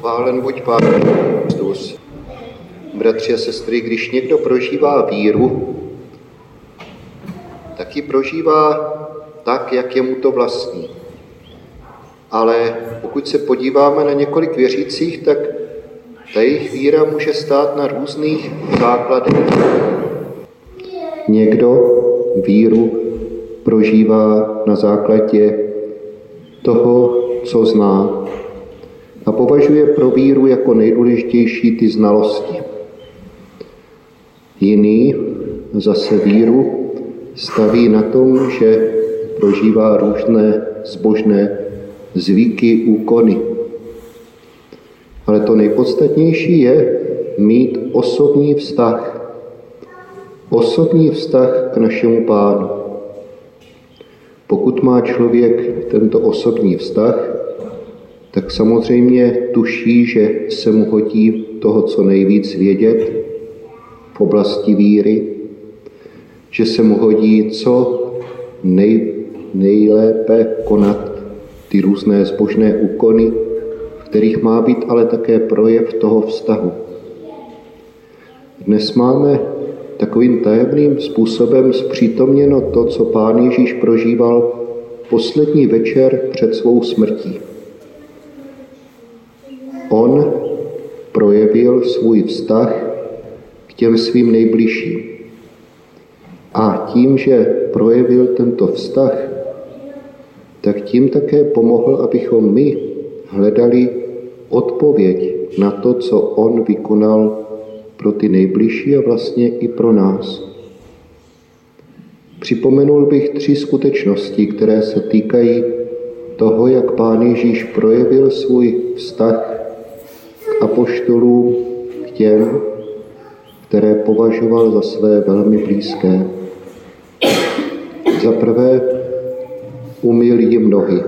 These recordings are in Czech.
Chválen buď Pán Kristus. Bratři a sestry, když někdo prožívá víru, tak ji prožívá tak, jak je mu to vlastní. Ale pokud se podíváme na několik věřících, tak ta jejich víra může stát na různých základech. Někdo víru prožívá na základě toho, co zná, a považuje pro víru jako nejdůležitější ty znalosti. Jiný zase víru staví na tom, že prožívá různé zbožné zvyky, úkony. Ale to nejpodstatnější je mít osobní vztah. Osobní vztah k našemu Pánu. Pokud má člověk tento osobní vztah, tak samozřejmě tuší, že se mu hodí toho, co nejvíc vědět v oblasti víry, že se mu hodí co nejlépe konat ty různé zbožné úkony, v kterých má být ale také projev toho vztahu. Dnes máme takovým tajemným způsobem zpřítomněno to, co Pán Ježíš prožíval poslední večer před svou smrtí. On projevil svůj vztah k těm svým nejbližším. A tím, že projevil tento vztah, tak tím také pomohl, abychom my hledali odpověď na to, co on vykonal pro ty nejbližší a vlastně i pro nás. Připomenul bych 3 skutečnosti, které se týkají toho, jak Pán Ježíš projevil svůj vztah k apoštolům, k těm, které považoval za své velmi blízké. Za prvé, umyl jim nohy.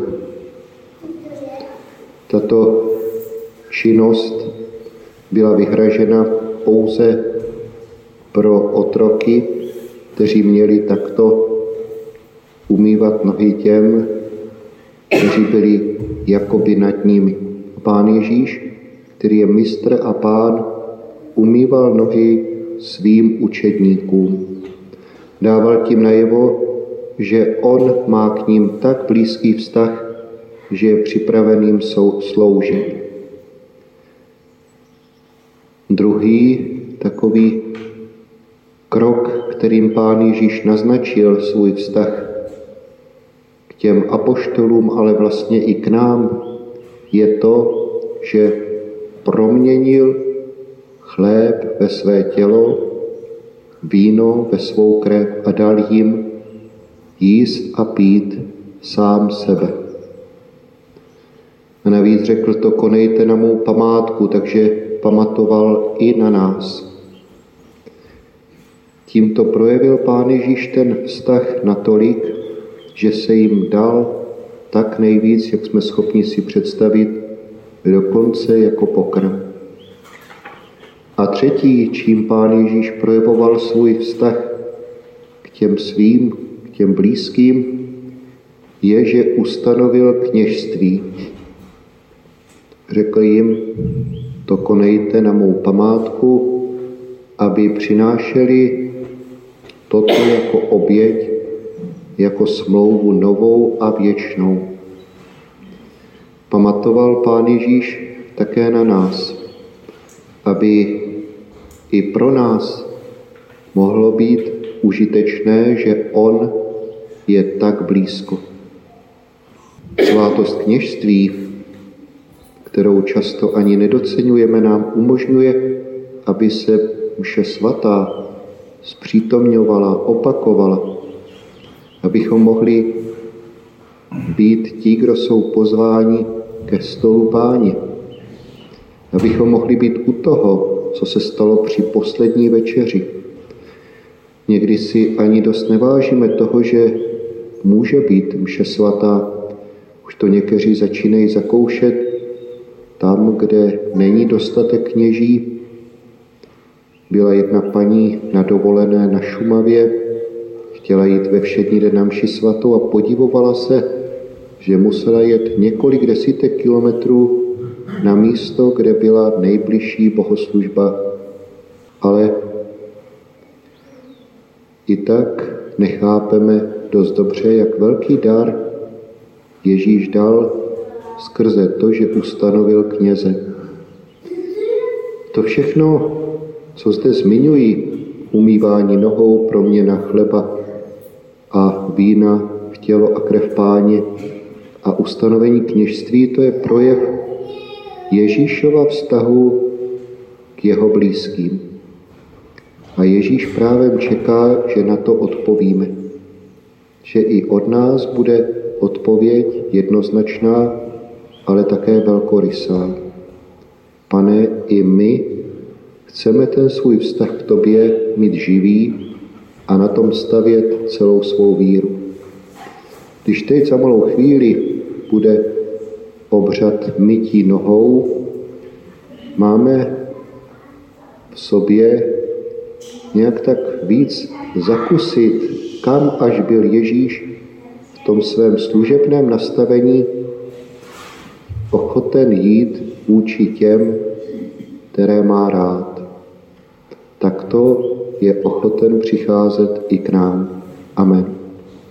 Tato činnost byla vyhražena pouze pro otroky, kteří měli takto umývat nohy těm, kteří byli jakoby nad nimi. Pán Ježíš, který je mistr a Pán, umýval nohy svým učedníkům. Dával tím najevo, že on má k ním tak blízký vztah, že je připraveným sloužit. Druhý takový krok, kterým Pán Ježíš naznačil svůj vztah k těm apoštolům, ale vlastně i k nám, je to, že proměnil chléb ve své tělo, víno ve svou krev a dal jim jíst a pít sám sebe. A navíc řekl, to konejte na mou památku, takže pamatoval i na nás. Tímto projevil Pán Ježíš ten vztah natolik, že se jim dal tak nejvíc, jak jsme schopni si představit, dokonce jako pokrm. A třetí, čím Pán Ježíš projevoval svůj vztah k těm svým, k těm blízkým, je, že ustanovil kněžství. Řekl jim, to konejte na mou památku, aby přinášeli toto jako oběť, jako smlouvu novou a věčnou. Pamatoval Pán Ježíš také na nás, aby i pro nás mohlo být užitečné, že on je tak blízko. Svátost kněžství, kterou často ani nedoceňujeme, nám umožňuje, aby se mše svatá zpřítomňovala, opakovala, abychom mohli být ti, kdo jsou pozváni ke stolu Páně, abychom mohli být u toho, co se stalo při poslední večeři. Někdy si ani dost nevážíme toho, že může být mše svatá. Už to někteří začínají zakoušet tam, kde není dostatek kněží. Byla jedna paní na dovolené na Šumavě, chtěla jít ve všední den na mši svatou a podivovala se, že musela jet několik desítek kilometrů na místo, kde byla nejbližší bohoslužba, ale i tak nechápeme dost dobře, jak velký dar Ježíš dal skrze to, že ustanovil kněze. To všechno, co zde zmiňují, umývání nohou, proměna chleba a vína v tělo a krev Páně a ustanovení kněžství, to je projev Ježíšova vztahu k jeho blízkým. A Ježíš právě čeká, že na to odpovíme. Že i od nás bude odpověď jednoznačná, ale také velkorysá. Pane, i my chceme ten svůj vztah k tobě mít živý a na tom stavět celou svou víru. Když teď za malou chvíli bude obřad mytí nohou, máme v sobě nějak tak víc zakusit, kam až byl Ježíš v tom svém služebném nastavení ochoten jít vůči těm, které má rád. Takto je ochoten přicházet i k nám. Amen.